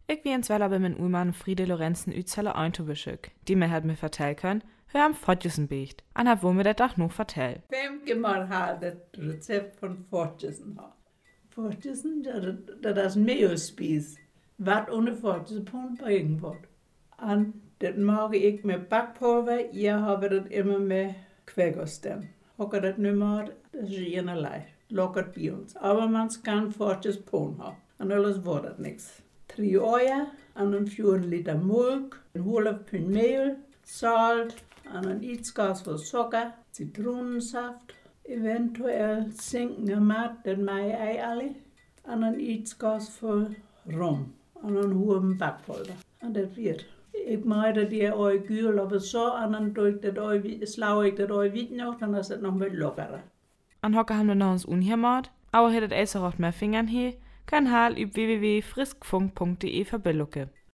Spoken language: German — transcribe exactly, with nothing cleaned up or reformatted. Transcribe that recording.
Ich wie ins Weller bei mein Ullmann Friede Lorenzen Üzeller Eintubeschick, die mir hat mir vertell können, hör am Fotjesen biegt, an hat wo mir der Dach noch vertell. Wem mal hat das Rezept von Fotjesen hat. Fotjesen, das ist Mehlspieß. Was ohne Fotjesen, Pon bringen wird. Und das mag ich mit Backpulver, ihr habt das immer mit Quägersten. Hocker das nicht mehr, das ist einerlei. Lockert bei uns. Aber man kann Fotjesen Pon haben. Und alles wird das nichts. Drei Eier, und dann vier Liter Milch, ein halber Pfund Mehl, Salz, und ein Eizgas von Zucker, Zitronensaft, eventuell Zinken Mat, das mache ich alle, und ein Eizgas voll Rum, und einen hohen Backpulver. Und das wird. Ich mache die Ei kühl, aber so, und dann tue ich das Ei, slaue ich das Ei weit noch, dann ist es noch mit lockerer. An Hocker haben wir noch uns unhiermord, aber hättet Eisser auch mehr Fingern hier, kann Hal üb w w w punkt friskfunk punkt de verbillucke.